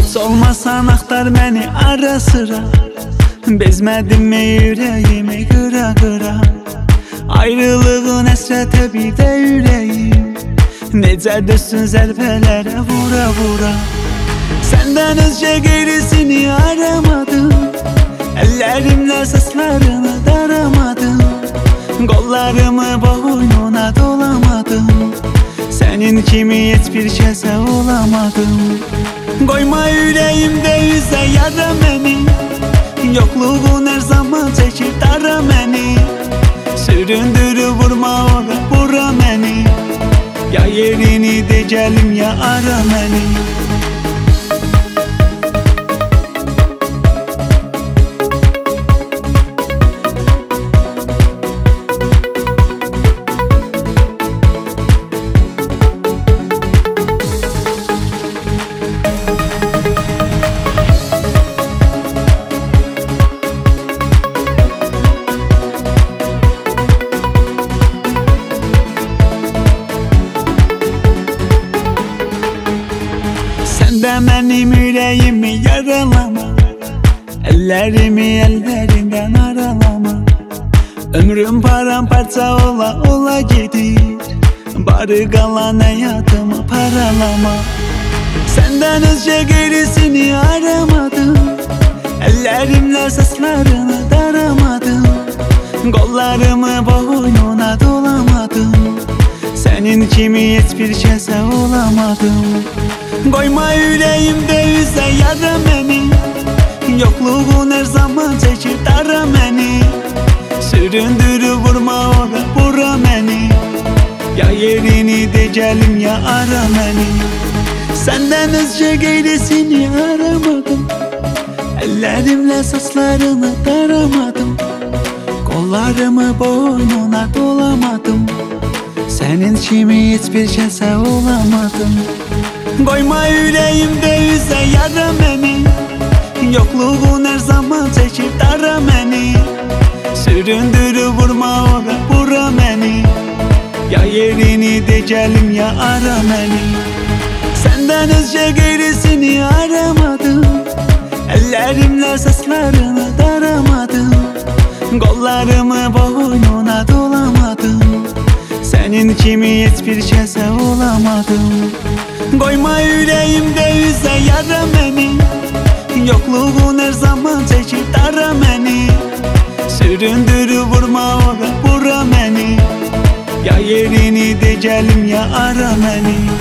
Solmasan aktar beni ara sıra. Bezmedin mi yüreğimi kıra kıra. Ayrılığın esrete bir de yüreğim. Necə düşsün zərbələrə vura vura. Senden özce gerisini aramadım. Ellerimle seslerini daramadım. Kollarımı boynuna dolamadım. Senin kimi hiçbir kəsə olamadım. Koyma yüreğimde yüze yara beni. Yokluğun her zaman çekip dara beni. Süründürüp vurma ora vura beni. Ya yerini de gelim ya ara beni. Sen de benim yüreğimi yaralama. Ellerimi ellerinden aralama. Ömrüm paramparça ola ola gidir. Bari kalan hayatımı paralama. Senden özce gerisini aramadım. Ellerimle seslerini daramadım. Kollarımı boynuna dolamadım. Senin kimi hiçbir kəsə olamadım. Koyma yüreğimde yüze yara beni. Yokluğun her zaman çekip dara beni. Süründürüp vurma ora vura beni. Ya yerini de gelim ya ara beni. Senden özce gerisini aramadım. Ellerimle saçlarını daramadım. Kollarımı boynuna dolamadım. Senin kimi hiçbir kəsə olamadım. Koyma yüreğimde yüze yara beni. Yokluğun her zaman çekip dara beni. Süründürüp vurma ora vura beni. Ya yerini de gelim ya ara beni. Senden özce gerisini aramadım. Ellerimle seslerini daramadım. Kollarımı boynuna dolamadım. Senin kimi hiçbir kəsə olamadım. Koyma yüreğimde yüze yara beni. Yokluğun her zaman çekip dara beni. Süründürüp vurma ora vura beni. Ya yerini de gelim ya ara beni.